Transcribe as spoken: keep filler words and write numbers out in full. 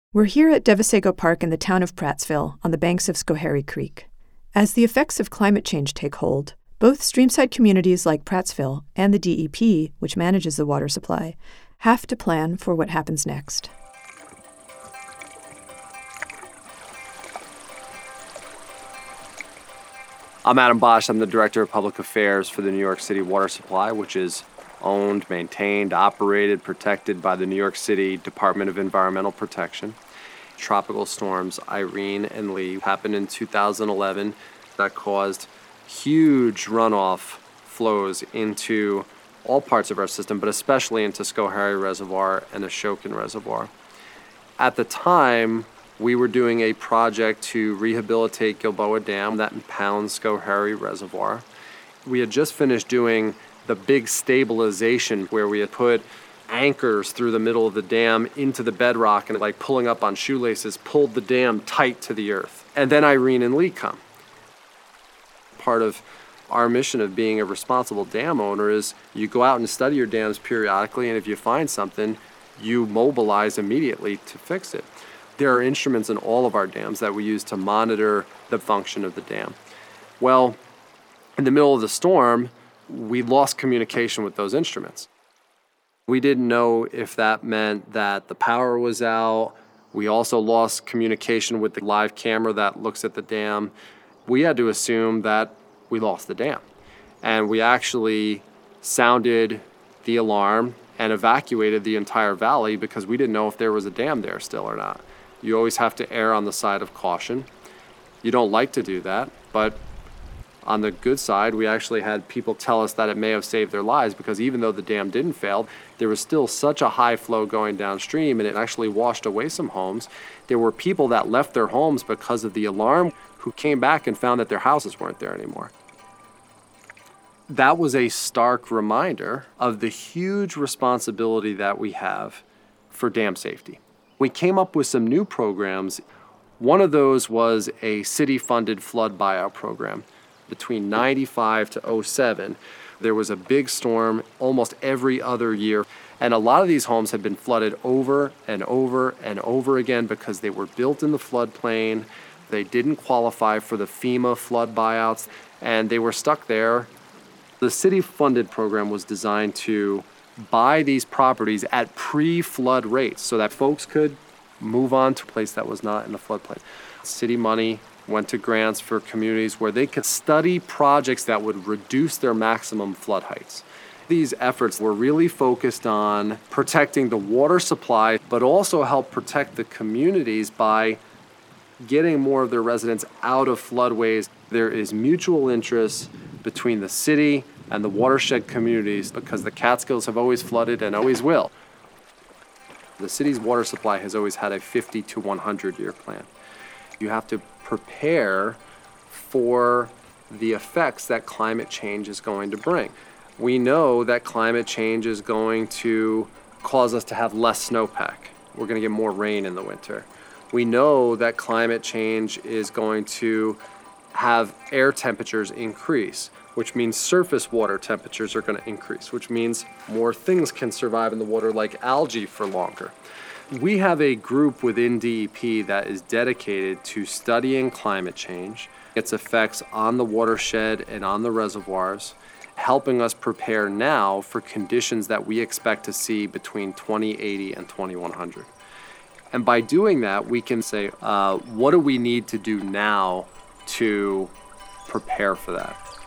We're here at Devasego Park in the town of Prattsville on the banks of Schoharie Creek. As the effects of climate change take hold, both streamside communities like Prattsville and the D E P, which manages the water supply, have to plan for what happens next. I'm Adam Bosch. I'm the Director of Public Affairs for the New York City Water Supply, which is owned, maintained, operated, protected by the New York City Department of Environmental Protection. Tropical storms Irene and Lee happened in two thousand eleven that caused huge runoff flows into all parts of our system, but especially into Schoharie Reservoir and Ashokan Reservoir. At the time, we were doing a project to rehabilitate Gilboa Dam that impounds Schoharie Reservoir. We had just finished doing the big stabilization where we had put anchors through the middle of the dam into the bedrock and, like pulling up on shoelaces, pulled the dam tight to the earth. And then Irene and Lee come. Part of our mission of being a responsible dam owner is you go out and study your dams periodically, and if you find something, you mobilize immediately to fix it. There are instruments in all of our dams that we use to monitor the function of the dam. Well, in the middle of the storm, we lost communication with those instruments. We didn't know if that meant that the power was out. We also lost communication with the live camera that looks at the dam. We had to assume that we lost the dam. And we actually sounded the alarm and evacuated the entire valley because we didn't know if there was a dam there still or not. You always have to err on the side of caution. You don't like to do that, but on the good side, we actually had people tell us that it may have saved their lives because even though the dam didn't fail, there was still such a high flow going downstream and it actually washed away some homes. There were people that left their homes because of the alarm who came back and found that their houses weren't there anymore. That was a stark reminder of the huge responsibility that we have for dam safety. We came up with some new programs. One of those was a city-funded flood buyout program. Between ninety-five to oh seven, there was a big storm almost every other year. And a lot of these homes had been flooded over and over and over again because they were built in the floodplain. They didn't qualify for the FEMA flood buyouts, and they were stuck there. The city-funded program was designed to buy these properties at pre-flood rates so that folks could move on to a place that was not in the floodplain. City money went to grants for communities where they could study projects that would reduce their maximum flood heights. These efforts were really focused on protecting the water supply, but also help protect the communities by getting more of their residents out of floodways. There is mutual interest between the city and the watershed communities because the Catskills have always flooded and always will. The city's water supply has always had a fifty to one hundred year plan. You have to prepare for the effects that climate change is going to bring. We know that climate change is going to cause us to have less snowpack. We're going to get more rain in the winter. We know that climate change is going to have air temperatures increase, which means surface water temperatures are going to increase, which means more things can survive in the water like algae for longer. We have a group within D E P that is dedicated to studying climate change, its effects on the watershed and on the reservoirs, helping us prepare now for conditions that we expect to see between twenty eighty and twenty-one hundred. And by doing that, we can say, uh, what do we need to do now to prepare for that?